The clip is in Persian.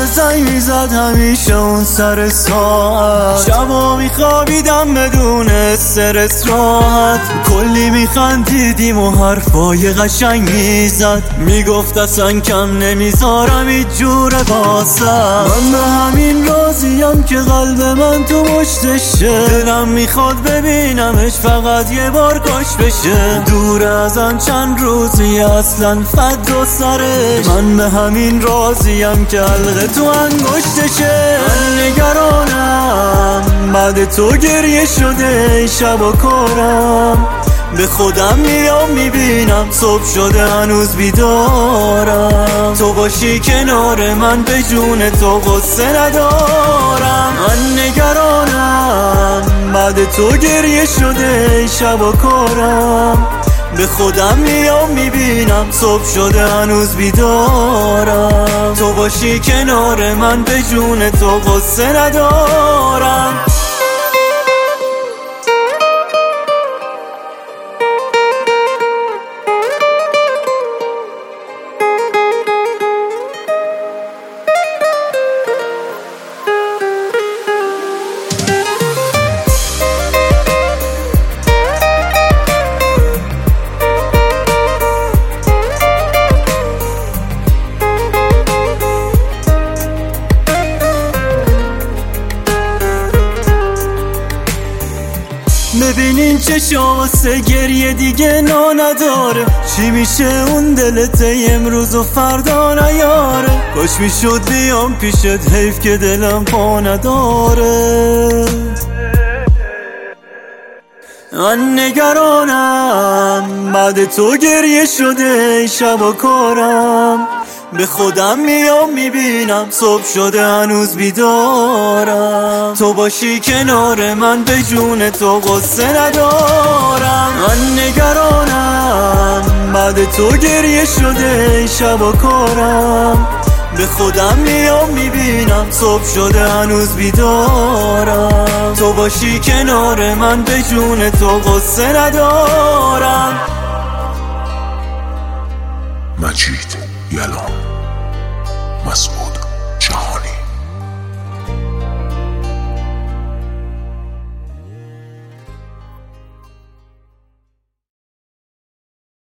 زنگ میزد همیشه اون سر ساعت، شبا میخوابیدم بدون استرس راحت. کلی میخندیدیم و حرفای قشنگ میزد، میگفت اصلا کم نمیذارم هیچ جور واسه. من به همین راضیم که قلب من تو مشتشه، دلم میخواد ببینمش فقط یه بار کاش بشه. دور ازم چند روزی اصلا فد و سرش، من به همین راضیم که حلقه تو انگشتشه. من نگرانم بعد تو گریه شده شب و کارم، به خودم میام میبینم صبح شده هنوز بیدارم. تو باشی کنار من به جون تو غصه ندارم. من نگرانم بعد تو گریه شده شب و کارم، به خودم میام میبینم صبح شده هنوز بیدارم. تو باشی کنار من به جون تو غصه ندارم. ببینین چشام واسه گریه دیگه نا نداره، چی میشه اون دلت امروز و فردا نیاره. کاش میشد بیام پیشت، حیف که دلم پا نداره. من نگرانم بعد تو گریه شده شب و کارم، به خودم میام میبینم صبح شده هنوز بیدارم. تو باشی کنار من به جون تو غصه ندارم. من نگرانم بعد تو گریه شده شب و کارم، به خودم میام میبینم صبح شده هنوز بیدارم. تو باشی کنار من به جون تو غصه ندارم. مجید یلان مسعود